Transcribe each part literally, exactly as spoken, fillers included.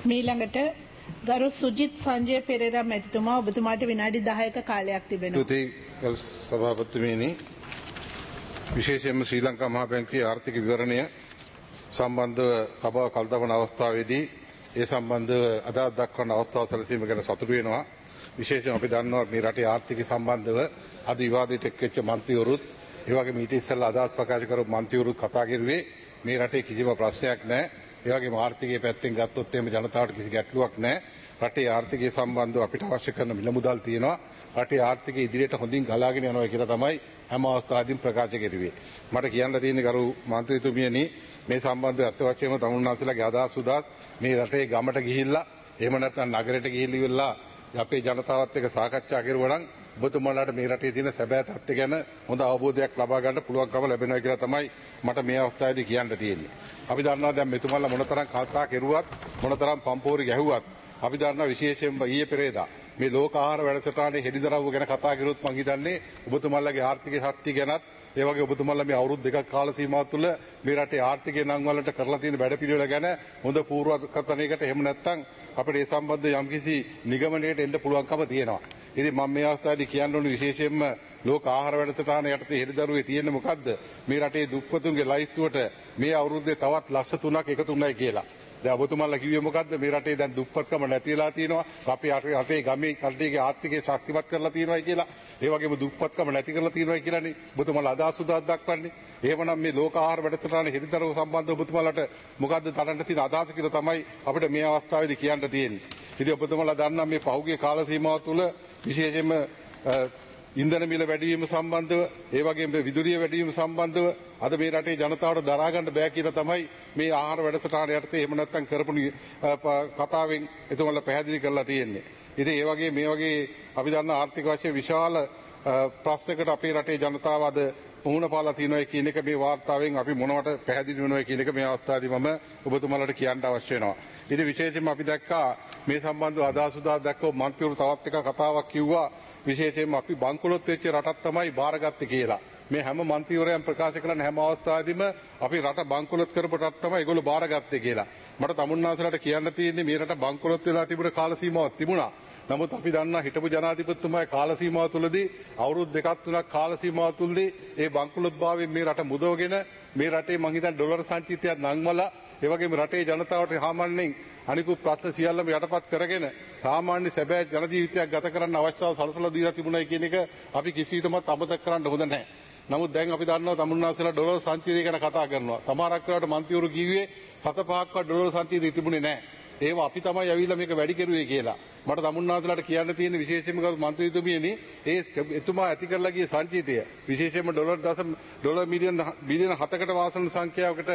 මීළඟට ගරු සුජිත් සංජය පෙරේරා මැතිතුමා ඔබතුමාට විනාඩි දහයක කාලයක් තිබෙනවා. ස්තුතියි ගරු සභාපතිතුමනි. විශේෂයෙන්ම ශ්‍රී ලංකා මහා බැංකුවේ ආර්ථික විවරණය සම්බන්ධව සභාව කල්තබන අවස්ථාවේදී ඒ සම්බන්ධව අදහස් දක්වන අවස්ථාව සැලසීම ගැන සතුටු වෙනවා. විශේෂයෙන් අපි දන්නවා මේ රටේ ආර්ථිකය සම්බන්ධව අද විවාදයට එක් වෙච්ච මන්ත්‍රීවරුත් ඒ වගේම ඊට ඉස්සෙල්ලා අදහස් ප්‍රකාශ කරපු මන්ත්‍රීවරුත් කතා කරුවේ මේ රටේ කිසිම ප්‍රශ්නයක් නැහැ. ඒ වගේම ආර්ථිකයේ පැත්තෙන් ගත්තොත් එහෙම ජනතාවට කිසි ගැටලුවක් නැහැ. රටේ ආර්ථිකය සම්බන්ධව අපිට අවශ්‍ය කරන මිල මුදල් තියෙනවා. රටේ ආර්ථිකය ඉදිරියට හොඳින් ගලාගෙන යනවා කියලා තමයි හැම අවස්ථාවෙදීම ප්‍රකාශ කරුවේ. මට කියන්න තියෙන්නේ ගරු මන්ත්‍රීතුමියනි මේ සම්බන්ධව අත් වශයෙන්ම තමුන්නාන්සේලාගේ අදහස් උදාස් මේ රටේ ගමට ගිහිල්ලා එහෙම නැත්නම් නගරයට ගිහිල්ලා අපේ ජනතාවත් එක්ක සාකච්ඡා කරුවා නම් ඔබතුමාලාට මේ රටේ තියෙන සැබෑ තත්ත්වය ගැන හොඳ අවබෝධයක් ලබා ගන්න පුළුවන්කම ලැබෙනවා කියලා තමයි මට මේ අවස්ථාවේදී කියන්න තියෙන්නේ. අපි දන්නවා දැන් මෙතුමාලා මොනතරම් කතා කෙරුවත් මොනතරම් පම්පෝරි ගැහුවත් අපි දන්නවා විශේෂයෙන්ම ඊයේ පෙරේදා මේ ලෝක ආහාර වැඩසටහනේ හෙළිදරව් ගැන කතා කරුවොත් මම හිතන්නේ ඔබතුමාලාගේ ආර්ථික ශක්තිය ගැනත් ඒ වගේ ඔබතුමාලා මේ අවුරුදු දෙකක් කාල සීමාව තුළ මේ රටේ ආර්ථිකය නම් වලට කරලා තියෙන වැඩපිළිවෙල ගැන හොඳ පූර්වකථනයකට එහෙම නැත්නම් අපිට ඒ සම්බන්ධ යම්කිසි නිගමනයකට එන්න පුළුවන්කම තියෙනවා. ඉතින් මම මේ අවස්ථාවේදී කියන්න ඕනේ විශේෂයෙන්ම ලෝක ආහාර වැඩසටහන යටතේ හෙළිදරුවේ තියෙන්නේ මොකද්ද? මේ රටේ දුප්පතුන්ගේ ලයිස්තුවට මේ අවුරුද්දේ තවත් ලක්ෂ තුනක් එකතු වුණායි කියලා. දැන් ඔබතුමාලා කිව්වේ මොකද්ද? මේ රටේ දැන් දුප්පත්කම නැති වෙලා තියෙනවා. අපි රටේ ගමේ කට්ටියගේ ආර්ථිකය ශක්තිමත් කරලා තියෙනවායි කියලා. ඒ වගේම දුප්පත්කම නැති කරලා තියෙනවායි කියලානේ ඔබතුමාලා අදහස් උදාස් දක්වන්නේ. එහෙමනම් මේ ලෝක ආහාර වැඩසටහන හෙළිදරුව සම්බන්ධව ඔබතුමාලාට මොකද්ද තරන්න තියෙන අදහස කියලා තමයි අපිට මේ අවස්ථාවේදී කියන්න තියෙන්නේ. ඉතින් ඔබතුමාලා දන්නා මේ පහුගිය කාල සීමාව තුළ විශේෂයෙන්ම ඉන්ධන මිල වැඩිවීම සම්බන්ධව ඒ වගේම විදුලිය වැඩිවීම සම්බන්ධව අද මේ රටේ ජනතාවට දරා ගන්න බෑ කියලා තමයි මේ ආහාර වැඩසටහන යටතේ එහෙම නැත්නම් කරපු කතාවෙන් එතුමාලා පැහැදිලි කරලා තියෙන්නේ. ඉතින් ඒ වගේ මේ වගේ අපි දන්න ආර්ථික වශයෙන් විශාල ප්‍රශ්නයකට අපේ රටේ ජනතාව අද මුහුණ පාලා තියෙනවා කියන එක මේ වාර්තාවෙන් අපි මොනවට පැහැදිලි වෙනවා කියන එක මේ අවස්ථාවේදී මම ඔබතුමාලාට කියන්න අවශ්‍ය වෙනවා. ඉතින් විශේෂයෙන්ම අපි දැක්කා මේ සම්බන්ධව අදහස් උදාස් දැක්කෝ මන්ත්‍රීවරු තවත් එක කතාවක් කිව්වා විශේෂයෙන්ම අපි බංකොලොත් වෙච්ච රටක් තමයි බාරගත්තේ කියලා. මේ හැම මන්ත්‍රීවරයන් ප්‍රකාශ කරන හැම අවස්ථාවෙදීම අපි රට බංකොලොත් කරපු රට තමයි ඒගොල්ලෝ බාරගත්තේ කියලා. මට තමුන්නාන්සලාට කියන්න තියෙන්නේ මේ රට බංකොලොත් වෙලා තිබුණ කාල සීමාවක් තිබුණා. නමුත් අපි දන්නා හිටපු ජනාධිපතිතුමාගේ කාල සීමාව තුළදී අවුරුදු දෙකක් තුනක් කාල සීමාව තුළදී ඒ බංකොලොත්භාවයෙන් මේ රට මුදවගෙන මේ රටේ මං හිතන්නේ ඩොලර් සංචිතයක් නංවලා ඒ වගේම රටේ ජනතාවට සාමාන්‍යයෙන් අනිකුත් ප්‍රශ්න සියල්ලම යටපත් කරගෙන සාමාන්‍ය සැබෑ ජන ජීවිතයක් ගත කරන්න අවශ්‍යතාව සලසලා දීලා තිබුණයි කියන එක අපි කිසිවිටමත් අමතක කරන්න හොඳ නැහැ. නමුත් දැන් අපි දන්නවා තමුන්නාන්සලා ඩොලර් සංචිතය ගැන කතා කරනවා. සමහරක් වෙලාවට මන්ත්‍රීවරු කිව්වේ සත පහක්වත් ඩොලර් සංචිතය තිබුණේ නැහැ. ඒව අපි තමයි ඇවිල්ලා මේක වැඩි කරුවේ කියලා. මට තමුන්නාන්සලාට කියන්න තියෙන විශේෂයෙන්ම ගරු මන්ත්‍රීතුමියනි ඒ එතුමා ඇති කරලා ගිය සංචිතය විශේෂයෙන්ම ඩොලර් දශම ඩොලර් මිලියන් බිලියන හතකට වාසන සංඛ්‍යාවකට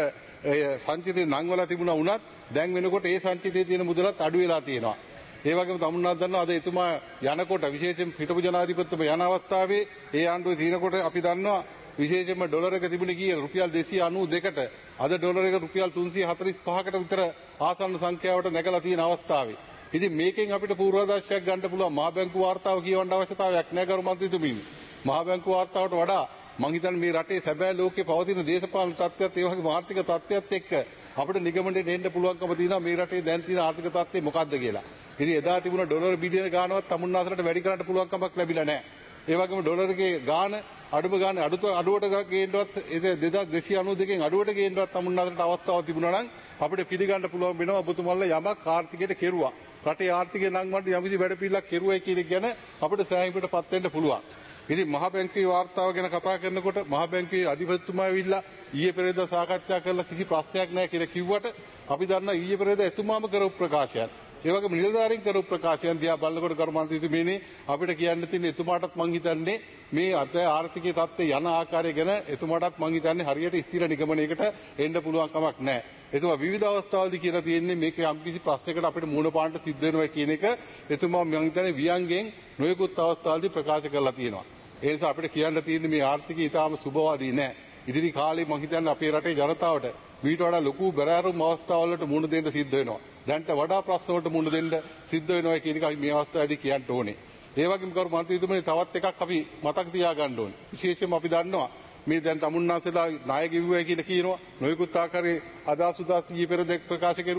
සංචිතය නංවලා තිබුණා වුණත් දැන් වෙනකොට ඒ සංචිතයේ තියෙන මුදලත් අඩු වෙලා තියෙනවා. ඒ වගේම තමුන්නාත් දන්නවා අද එතුමා යනකොට විශේෂයෙන් හිටපු ජනාධිපතිතුමා යන අවස්ථාවේ ඒ ආණ්ඩුවේ තියෙනකොට අපි දන්නවා විශේෂයෙන්ම ඩොලර් එක තිබුණේ කීයද රුපියල් දෙසිය අනූ දෙකට අද ඩොලර් එක රුපියල් තුන්සිය හතළිස් පහකට විතර ආසන්න සංඛ්‍යාවට නැගලා තියෙන අවස්ථාවේ. ඉතින් මේකෙන් අපිට පූර්වාදර්ශයක් ගන්න පුළුවන් මහා බැංකු වාර්තාව කියවන්න අවශ්‍යතාවයක් නැහැ ගරු මන්ත්‍රීතුමනි. මහා බැංකු වාර්තාවට වඩා මං හිතන්නේ මේ රටේ සැබෑ ලෝකේ පවතින දේශපාලන තත්ත්වයත් ඒ වගේම ආර්ථික තත්ත්වයත් එක්ක අපිට නිගමනයට එන්න පුළුවන්කම තියෙනවා මේ රටේ දැන් තියෙන ආර්ථික තත්ත්වය මොකක්ද කියලා. ඉතින් එදා තිබුණ ඩොලර් බිලියන ගානවත් තමුන්නාසලට වැඩි කරන්න පුළුවන් කමක් ලැබිලා නැහැ. ඒ වගේම ඩොලරගේ ගාන අඩුම ගාන අඩුත අඩුවට ගේන්නවත් දෙදාස් දෙසිය අනූ දෙකෙන් අඩුවට ගේන්නවත් තමුන්නාසලට අවස්ථාවක් තිබුණා නම් අපිට පිළිගන්න පුළුවන් වෙනවා ඔබතුමාලා යමක් ආර්ථිකයට කෙරුවා. රටේ ආර්ථිකය නම් වලට යම්කිසි වැඩ පිළිලක් කෙරුවයි කියන එක ගැන අපිට සෑහීමකටපත් වෙන්න පුළුවන්. ඉතින් මහා බැංකුවේ වාර්තාව ගැන කතා කරනකොට මහා බැංකුවේ අධිපතිතුමා ඇවිල්ලා ඊයේ පෙරේදා සාකච්ඡා කරලා කිසි ප්‍රශ්නයක් නැහැ කියලා කිව්වට අපි දන්නා ඊයේ පෙරේදා එතුමාම කරපු ප්‍රකාශයන් ඒ වගේම නිලධාරීන් කරපු ප්‍රකාශයන් දිහා බලනකොට ගරු මන්ත්‍රීතුමනි අපිට කියන්න තියෙන එතුමාටත් මං හිතන්නේ මේ අද ආර්ථිකයේ තත්ත්වය යන ආකාරය ගැන එතුමාටත් මං හිතන්නේ හරියට ස්ථිර නිගමනයකට එන්න පුළුවන් කමක් නැහැ. එතුමා විවිධ අවස්ථාවලදී කියලා තියෙන්නේ මේක යම්කිසි ප්‍රශ්නයකට අපිට මුහුණ පාන්න සිද්ධ වෙනවා කියන එක එතුමා මං හිතන්නේ ව්‍යංගයෙන් නොයෙකුත් අවස්ථාවලදී ප්‍රකාශ කරලා තියෙනවා. ඒ නිසා අපිට කියන්න තියෙන්නේ මේ ආර්ථිකය ඊටාම සුබවාදී නැහැ. ඉදිරි කාලේ මං හිතන්නේ අපේ රටේ ජනතාවට මීට වඩා ලොකු බැරෑරුම් අවස්ථාවලට මුහුණ දෙන්න සිද්ධ වෙනවා. දැන්ට වඩා ප්‍රශ්න වලට මුහුණ දෙන්න සිද්ධ වෙනවා කියන එක අපි මේ අවස්ථාවේදී කියන්න ඕනේ. ඒ වගේම කරු මන්ත්‍රීතුමනි තවත් එකක් අපි මතක තියාගන්න ඕනේ. විශේෂයෙන්ම අපි දන්නවා මේ දැන් තමුන්නාන්සලා ණය ගෙවුවයි කියලා කියනවා. නොයෙකුත් ආකාරයේ අදහස් උදාස් ඊයේ පෙර දෙක ප්‍රකාශ කෙරුවා.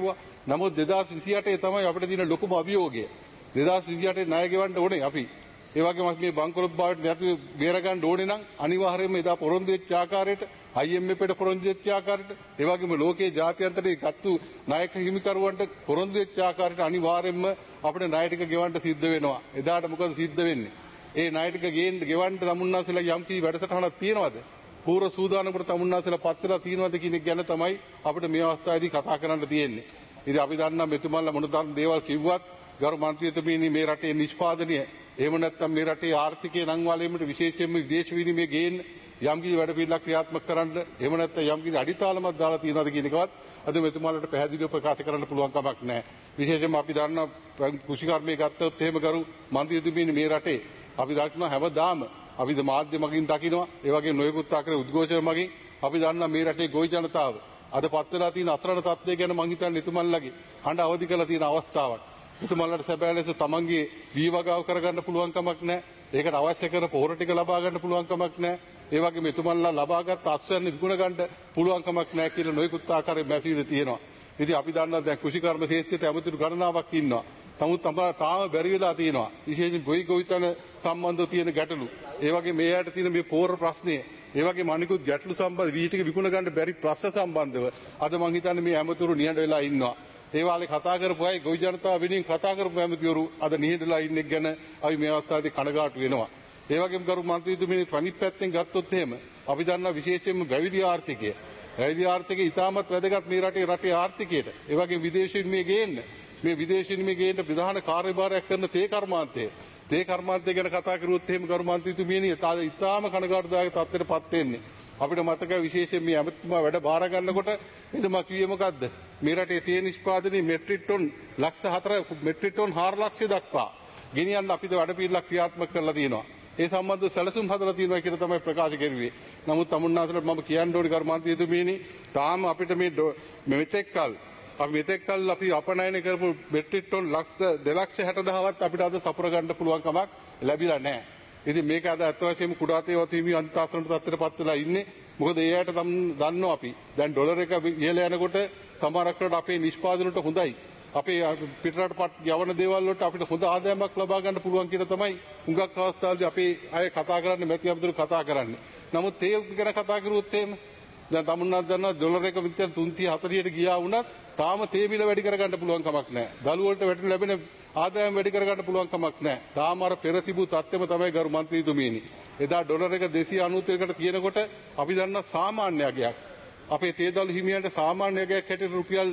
නමුත් දෙදාස් විසි අටේ තමයි අපිට තියෙන ලොකුම අභියෝගය. දෙදාස් විසි අටේ ණය ගෙවන්න ඕනේ අපි. ඒ වගේම අපි මේ බංකොලොත් භාවයට නැතුව බේර ගන්න ඕනේ නම් අනිවාර්යයෙන්ම එදා පොරොන්දු වෙච්ච ආකාරයට I M F එකට පොරොන්දු වෙච්ච ආකාරයට ඒ වගේම ලෝකයේ ජාත්‍යන්තරයේ ගත්තු නායක හිමිකරුවන්ට පොරොන්දු වෙච්ච ආකාරයට අනිවාර්යයෙන්ම අපිට ණය ටික ගෙවන්න සිද්ධ වෙනවා. එදාට මොකද සිද්ධ වෙන්නේ? ඒ ණය ටික ගේන්න ගෙවන්න තමුන්නාසලා යම් කී වැඩසටහනක් තියනවද? පූර්ව සූදානමකට තමුන්නාසලා පත් වෙලා තියනවද කියන එක ගැන තමයි අපිට මේ අවස්ථාවේදී කතා කරන්න තියෙන්නේ. ඉතින් අපි දන්නා මෙතුමන්ලා මොනතරම් දේවල් කිව්වත් ගරු මන්ත්‍රීතුමනි මේ රටේ නිෂ්පාදනය එහෙම නැත්නම් මේ රටේ ආර්ථිකය නංවාලීමට විශේෂයෙන්ම විදේශ විනිමය ගේන්න යම් කිසි වැඩ පිළිවෙලක් ක්‍රියාත්මක කරන්න එහෙම නැත්නම් යම් කිසි අඩිතාලමක් දාලා තියෙනවද කියන එකවත් අද මෙතුමාලට පැහැදිලිව ප්‍රකාශ කරන්න පුළුවන් කමක් නැහැ. විශේෂයෙන්ම අපි දන්නා කෘෂිකර්මයේ ගත්තොත් එහෙම ගරු මන්ත්‍රීතුමනි මේ රටේ අපි දක්නවා හැමදාම අපි මාධ්‍ය මගින් දකිනවා ඒ වගේ නොයෙකුත් ආකාරයේ උද්ඝෝෂණ මගින් අපි දන්නා මේ රටේ ගොවි ජනතාව අද පත් වෙලා තියෙන අසරණ තත්ත්වය ගැන මං හිතන්නේ එතුමන්ලගේ හඬ අවදි කරලා තියෙන අවස්ථාවක්. එතුමන්ලට සැබෑ ලෙස තමන්ගේ වී වගාව කරගන්න පුළුවන් කමක් නැහැ. ඒකට අවශ්‍ය කරන පොහොර ටික ලබා ගන්න පුළුවන් කමක් නැහැ. ඒ වගේම එතුමන්ලා ලබාගත් අස්වැන්න විකුණ ගන්න පුළුවන් කමක් නැහැ කියලා නොයෙකුත් ආකාරයේ මැසිවිලි තියෙනවා. ඉතින් අපි දන්නවා දැන් කෘෂිකර්ම ක්ෂේත්‍රයට ඇමතුරු ගණනාවක් ඉන්නවා. නමුත් තාම බැරි වෙලා තියෙනවා. විශේෂයෙන් ගොවි ගොවිතැන සම්බන්ධව තියෙන ගැටලු. ඒ වගේ මේ යට තියෙන මේ පොහොර ප්‍රශ්නය ඒ වගේ අනිකුත් ගැටලු සම්බන්ධ වී ටික විකුණ ගන්න බැරි ප්‍රශ්න සම්බන්ධව අද මං හිතන්නේ මේ ඇමතුරු නිහඬ වෙලා ඉන්නවා. ඒ වාලේ කතා කරපු අය ගොවි ජනතාව වෙනුවෙන් කතා කරපු ඇමතිවරු අද නිහඬලා ඉන්නේ ගැන අපි මේ අවස්ථාවේදී කනගාටු වෙනවා. ඒ වගේම ගරු මන්ත්‍රීතුමනි අනිත් පැත්තෙන් ගත්තොත් එහෙම අපි දන්නා විශේෂයෙන්ම වැවිලි ආර්ථිකය. වැවිලි ආර්ථිකය ඉතාමත් වැදගත් මේ රටේ රටේ ආර්ථිකයට. ඒ වගේම විදේශින් මේ ගේන්න මේ විදේශින් මේ ගේන්න ප්‍රධාන කාර්යභාරයක් කරන තේ කර්මාන්තය. තේ කර්මාන්තය ගැන කතා කරුවොත් එහෙම ගරු මන්ත්‍රීතුමියනි තාද ඉතාම කනගාටුදායක තත්ත්වයට පත් වෙන්නේ. අපිට මතකයි විශේෂයෙන් මේ ඇමතුමා වැඩ බාර ගන්නකොට එතුමා කිව්වේ මොකද්ද? මේ රටේ තේ නිෂ්පාදනයේ මෙට්‍රික් ටොන් ලක්ෂ හතර මෙට්‍රික් ටොන් හාර ලක්ෂය දක්වා ගෙනියන්න අපිට වැඩ පිළිවෙලක් ක්‍රියාත්මක කරලා තියෙනවා. ඒ සම්බන්ධව සැලසුම් හදලා තියෙනවා කියලා තමයි ප්‍රකාශ කරුවේ. නමුත් තමුන්නාසලට මම කියන්න ඕනේ ගරු මන්ත්‍රීතුමියනි තාම අපිට මේ මෙතෙක් කල් අපි මෙතෙක් කල් අපි අපනයන කරපු මෙට්‍රික් ටොන් ලක්ෂ දෙලක්ෂ හැට දහසවත් අපිට අද සපුර ගන්න පුළුවන් කමක් ලැබිලා නැහැ. ඉතින් මේක අද අත් වශයෙන්ම කුඩා තේ වතුහිමි අන්තාසනට තත්ත්වයට පත් වෙලා ඉන්නේ. මොකද ඒ ඇයට දන්නවා අපි දැන් ඩොලර් එක ඉහළ යනකොට සමහරක් රට අපේ නිෂ්පාදනයට හොඳයි. අපේ පිටරට පත් යවන දේවල් වලට අපිට හොඳ ආදායමක් ලබා ගන්න පුළුවන් කියලා තමයි හුඟක් අවස්ථාවලදී අපේ අය කතා කරන්නේ මැති අමතුරු කතා කරන්නේ. නමුත් ඒ ගැන කතා කරුවොත් එහෙම දැන් තමුන්නාත් දන්නවා ඩොලර් එක විතර තුන්සිය හතලියට ගියා වුණත් තාම තේ මිල වැඩි කරගන්න පුළුවන් කමක් නැහැ. දළු වලට වැටෙන ලැබෙන ආදායම වැඩි කරගන්න පුළුවන් කමක් නැහැ. තාම අර පෙර තිබූ තත්ත්වෙම තමයි ගරු මන්ත්‍රීතුමියනි. එදා ඩොලර් එක දෙසිය අනූතරකට තියෙනකොට අපි දන්නා සාමාන්‍ය අගයක් අපේ තේදළු හිමියන්ට සාමාන්‍ය අගයක් හැටියට රුපියල්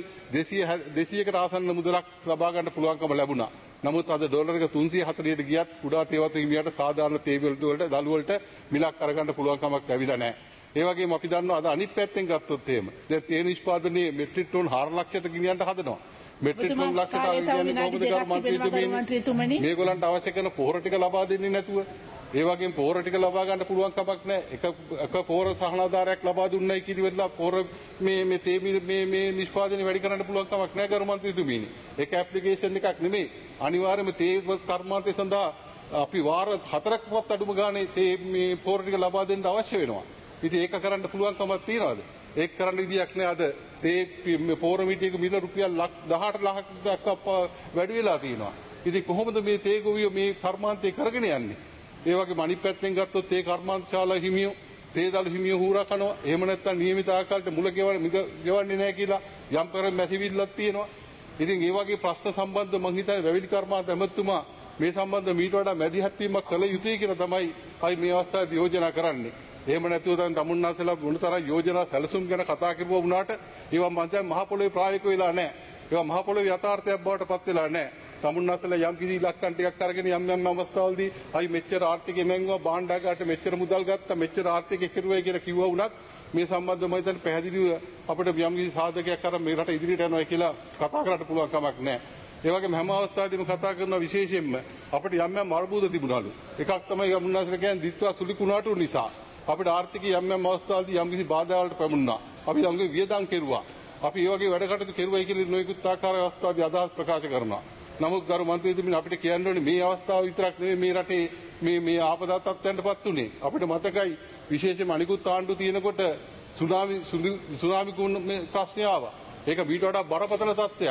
දෙසියකට ආසන්න මුදලක් ලබා ගන්න පුළුවන්කම ලැබුණා. නමුත් අද ඩොලර් එක තුන්සිය හතලියට ගියත් කුඩා තේවතු හිමියන්ට සාධාරණ තේ වලට දළු වලට මිලක් අරගන්න පුළුවන් කමක් ලැබිලා නැහැ. ඒ වගේම අපි දන්නවා අද අනිත් පැත්තෙන් ගත්තොත් එහෙම දැන් තේ නිෂ්පාදනයේ මෙට්‍රික් ටොන් හාර ලක්ෂයට ගෙනියන්න හදනවා. මෙට්‍රික් ටොන් ලක්ෂයට ගෙනියන්නේ කොහොමද ගරු මන්ත්‍රීතුමනි? මේගොල්ලන්ට අවශ්‍ය කරන පොහොර ටික ලබා දෙන්නේ නැතුව ඒ වගේම පොහොර ටික ලබා ගන්න පුළුවන් කමක් නැහැ. එක එක පොහොර සහනාධාරයක් ලබා දුන්නයි කිරිවෙලා පොහොර මේ මේ තේ මේ මේ නිෂ්පාදනය වැඩි කරන්න පුළුවන් කමක් නැහැ ගරු මන්ත්‍රීතුමනි. ඒක ඇප්ලිකේෂන් එකක් නෙමෙයි. අනිවාර්යයෙන්ම තේ කර්මාන්තය සඳහා අපි වාර හතරක්වත් අඩුම ගානේ තේ මේ පොහොර ටික ලබා දෙන්න අවශ්‍ය වෙනවා. ඉතින් ඒක කරන්න පුළුවන් කමක් තියනවාද? ඒක කරන්න විදියක් නෑ. අද තේ පොහොර මිටියක මිල රුපියල් දහඅට ලක්ෂ දක්වා වැඩි වෙලා තියෙනවා. ඉතින් කොහොමද මේ තේ ගොවියෝ මේ කර්මාන්තය කරගෙන යන්නේ? ඒ වගේම අනිත් පැත්තෙන් ගත්තොත් තේ කර්මාන්තශාලා හිමියෝ තේ දළු හිමියෝ හුරා කනවා. එහෙම නැත්නම් නියමිත ආකාරයට මුල ගෙවන්නේ නැහැ කියලා යම් කරන් මැසිවිල්ලක් තියෙනවා. ඉතින් ඒ වගේ ප්‍රශ්න සම්බන්ධව මම හිතන්නේ වැවිලි කර්මාන්ත ඇමතුමා මේ සම්බන්ධව මීට වඩා මැදිහත් වීමක් කළ යුතුයි කියලා තමයි අපි මේ අවස්ථාවේදී යෝජනා කරන්නේ. එහෙම නැතුව දැන් තමුන්නාසලා මොනතරම් යෝජනා සැලසුම් ගැන කතා කරුවා වුණාට ඒවා මම දැන් මහ පොළොවේ ප්‍රායෝගික වෙලා නැහැ. ඒවා මහ පොළොවේ යථාර්ථයක් බවට පත් වෙලා නැහැ. තමුන්නාසලා යම් කිසි ඉලක්කම් ටිකක් අරගෙන යම් යම් අවස්ථාවලදී අයි මෙච්චර ආර්ථිකය නැංගුවා භාණ්ඩාගාරට මෙච්චර මුදල් ගත්තා මෙච්චර ආර්ථිකය කෙරුවයි කියලා කිව්වා වුණත් මේ සම්බන්ධව මම හිතන්නේ පැහැදිලිව අපිට යම් කිසි සාධකයක් අරන් මේ රට ඉදිරියට යනවා කියලා කතා කරන්න පුළුවන් කමක් නැහැ. ඒ වගේම හැම අවස්ථාවෙදීම කතා කරන විශේෂයෙන්ම අපිට යම් යම් අර්බුද තිබුණලු. එකක් තමයි තමුන්නාසලා කියන්නේ දිත්වා සුලි කුණාටු නිසා අපිට ආර්ථිකය යම් යම් අවස්ථාවලදී යම් කිසි බාධාවලට පැමුණා. අපි යම්ගේ වියදම් කෙරුවා. අපි ඒ වගේ වැඩ කටයුතු කෙරුවයි කියලා නොයෙකුත් ආකාර අවස්ථාවදී අදහස් ප්‍රකාශ කරනවා. නමුත් ගරු මන්ත්‍රීතුමනි අපිට කියන්න ඕනේ මේ අවස්ථාව විතරක් නෙවෙයි මේ රටේ මේ මේ ආපදා තත්ත්වයන්ටපත් උනේ. අපිට මතකයි විශේෂයෙන්ම අනිකුත් ආණ්ඩු තියෙනකොට සුනාමි සුනාමි කුණ මේ ප්‍රශ්නය ආවා. ඒක මීට වඩා බරපතල තත්ත්වයක්.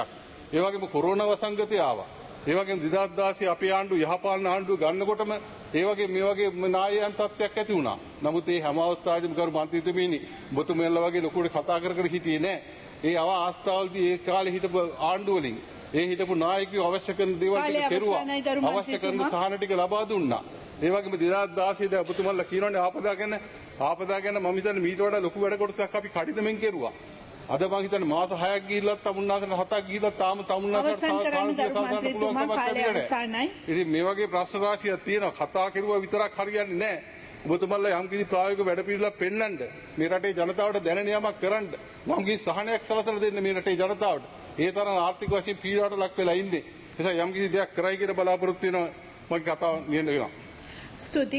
ඒ වගේම කොරෝනා වසංගතය ආවා. ඒ වගේම දෙදාස් දාසය අපේ ආණ්ඩුව යහපාලන ආණ්ඩුව ගන්නකොටම ඒ වගේ මේ වගේ නායයන් තත්ත්වයක් ඇති වුණා. නමුත් මේ හැම අවස්ථාවෙදිම කරු මන්ත්‍රීතුමීනි ඔබතුමන්ලා වගේ ලොකුට කතා කර කර හිටියේ නැහැ. ඒ අව අවස්ථාවලදී ඒ කාලේ හිටපු ආණ්ඩුව වලින් ඒ හිටපු නායකයෝ අවශ්‍ය කරන දේවල් ටික කෙරුවා. අවශ්‍ය කරන සහන ටික ලබා දුන්නා. ඒ වගේම දෙදාස් දාසය දී ඔබතුමන්ලා කියනවානේ ආපදා ගැන ආපදා ගැන මම හිතන්නේ මීට වඩා ලොකු වැඩ කොටසක් අපි කඩිනමින් කෙරුවා. අද මම හිතන්නේ මාස හයක් ගිහිල්ලත් තමුන්නාසන හතක් ගිහිල්ලත් තාම තමුන්නාසට සාධාරණ පුළුවන් කමක් නැහැ. ඉතින් මේ වගේ ප්‍රශ්න රාශියක් තියෙනවා. කතා කෙරුවා විතරක් හරියන්නේ නැහැ. ඔබතුමන්ලා යම් කිසි ප්‍රායෝගික වැඩ පිළිවෙලක් පෙන්වන්න මේ රටේ ජනතාවට දැනෙන යමක් කරන්න යම් කිසි සහනයක් සලසලා දෙන්න මේ රටේ ජනතාවට. ඒ තරම් ආර්ථික වශයෙන් පීඩාවට ලක් වෙලා ඉන්නේ. ඒ නිසා යම් කිසි දෙයක් කරයි කියලා බලාපොරොත්තු වෙනවා මම කතාව නියම වෙනවා. ස්තුතියි.